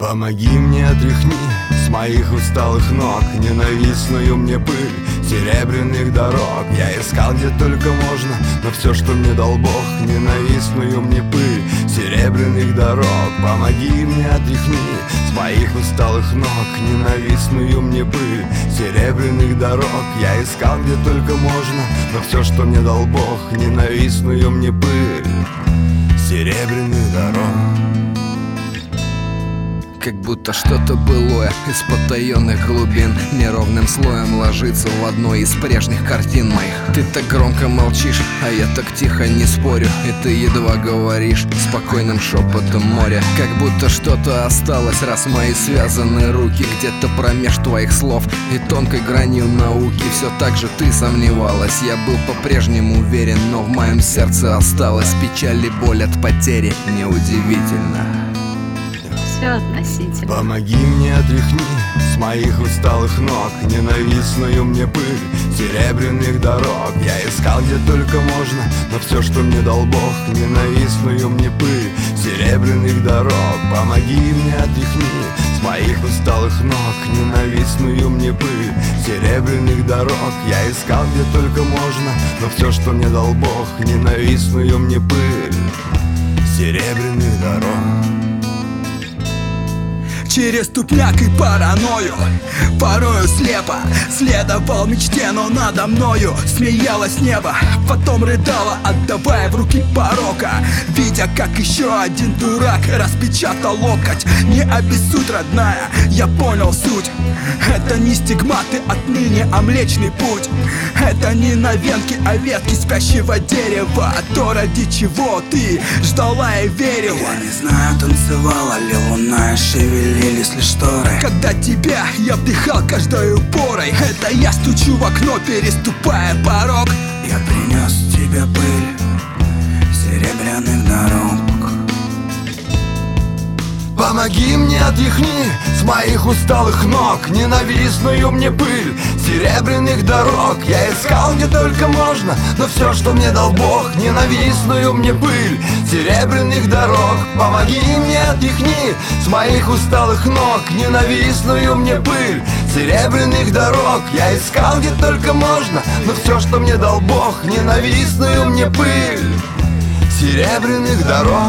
Помоги мне, отряхни с моих усталых ног ненавистную мне пыль серебряных дорог. Я искал где только можно, но все, что мне дал Бог, ненавистную мне пыль серебряных дорог. Помоги мне, отряхни с моих усталых ног ненавистную мне пыль серебряных дорог. Я искал где только можно, но все, что мне дал Бог, ненавистную мне пыль серебряных дорог. Как будто что-то былое из потаенных глубин неровным слоем ложится в одной из прежних картин моих. Ты так громко молчишь, а я так тихо не спорю, и ты едва говоришь спокойным шепотом моря. Как будто что-то осталось, раз мои связаны руки где-то промеж твоих слов и тонкой гранью науки. Все так же ты сомневалась, я был по-прежнему уверен, но в моем сердце осталась печаль и боль от потери. Неудивительно. Все относительно. Помоги мне, отряхни с моих усталых ног ненавистную мне пыль серебряных дорог. Я искал где только можно, но все, что мне дал Бог, ненавистную мне пыль серебряных дорог. Помоги мне, отряхни с моих усталых ног ненавистную мне пыль серебряных дорог. Я искал где только можно, но все, что мне дал Бог, ненавистную мне пыль серебряных дорог. Через тупняк и паранойю, порою слепо следовал мечте, но надо мною смеялось небо. Потом рыдала, отдавая в руки порока, видя, как еще один дурак распечатал локоть. Не обессудь, родная, я понял суть. Это не стигматы отныне, а млечный путь. Это не на венке, а ветки спящего дерева. То, ради чего ты ждала и верила. Я не знаю, танцевала ли луна и шевелились ли шторы. Когда тебя я вдыхал каждой порой, это я стучу в окно, переступая порог. Я принес тебе пыль серебряных дорог. Помоги мне, отряхни с моих усталых ног ненавистную мне пыль серебряных дорог. Я искал где только можно, но все, что мне дал Бог, ненавистную мне пыль серебряных дорог. Помоги мне, отряхни с моих усталых ног ненавистную мне пыль серебряных дорог. Я искал где только можно, но все, что мне дал Бог, ненавистную мне пыль серебряных дорог.